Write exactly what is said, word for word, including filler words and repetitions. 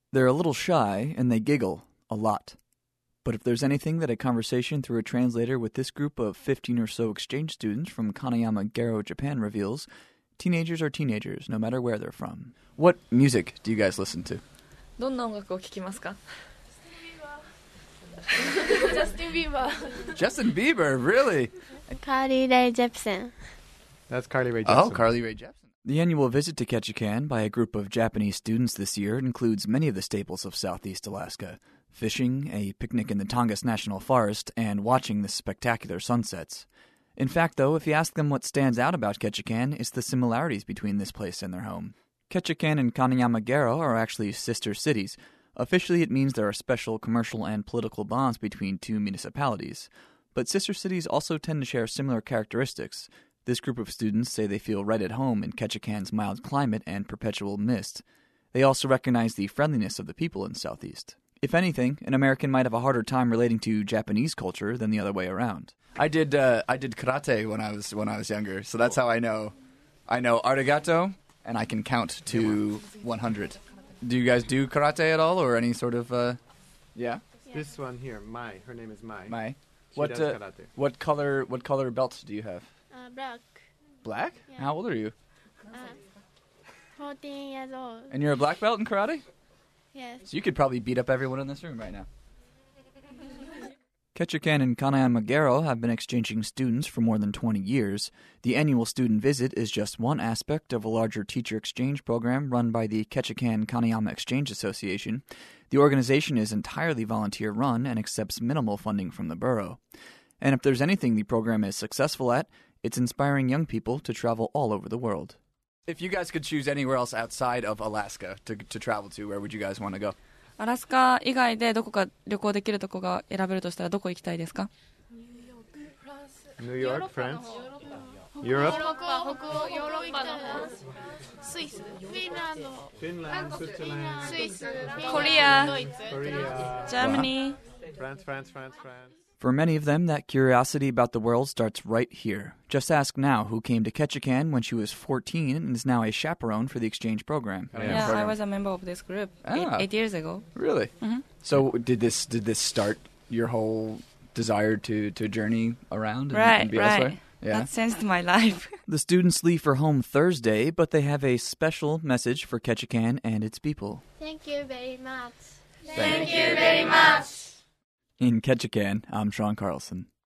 They're a little shy, and they giggle a lot. But if there's anything that a conversation through a translator with this group of fifteen or so exchange students from Kanayama Garo, Japan reveals, teenagers are teenagers, no matter where they're from. What music do you guys listen to? どんな音楽を聴きますか? Justin Bieber. Justin Bieber, really? Carly Rae Jepsen. That's Carly Rae Jepsen. Oh, Carly Rae Jepsen. The annual visit to Ketchikan by a group of Japanese students this year includes many of the staples of Southeast Alaska. Fishing, a picnic in the Tongass National Forest, and watching the spectacular sunsets. In fact, though, if you ask them what stands out about Ketchikan, it's the similarities between this place and their home. Ketchikan and Kanayama Garo are actually sister cities. Officially, it means there are special commercial and political bonds between two municipalities. But sister cities also tend to share similar characteristics. This group of students say they feel right at home in Ketchikan's mild climate and perpetual mist. They also recognize the friendliness of the people in Southeast. If anything, an American might have a harder time relating to Japanese culture than the other way around. I did uh, I did karate when I was when I was younger, so that's how I know I know arigato, and I can count to one hundred. Do you guys do karate at all, or any sort of uh, yeah? This one here, Mai. Her name is Mai. Mai. She What does uh, karate. what color what color belt do you have? Uh, black. Black? Yeah. How old are you? Uh, fourteen years old. And you're a black belt in karate? Yes. So you could probably beat up everyone in this room right now. Ketchikan and Kanayama Garo have been exchanging students for more than twenty years. The annual student visit is just one aspect of a larger teacher exchange program run by the Ketchikan Kanayama Exchange Association. The organization is entirely volunteer-run and accepts minimal funding from the borough. And if there's anything the program is successful at, it's inspiring young people to travel all over the world. If you guys could choose anywhere else outside of Alaska to to travel to, where would you guys want to go? アラスカ以外でどこか旅行できるとこが選べるとしたらどこ行きたいですか? New York, France. Europe. ヨーロッパ、北欧、ヨーロッパのスイス、フィンランド、 Finland, Switzerland, スイス、 Korea ドイツ、 Korea, Germany. France, France, France, France. For many of them, that curiosity about the world starts right here. Just ask Now, who came to Ketchikan when she was fourteen and is now a chaperone for the exchange program. Yeah, Yeah, I program. was a member of this group Ah. eight, eight years ago. Really? Mhm. So did this did this start your whole desire to, to journey around and, Right, and be right. elsewhere? Yeah. That changed my life. The students leave for home Thursday, but they have a special message for Ketchikan and its people. Thank you very much. Thank you very much. In Ketchikan, I'm Sean Carlson.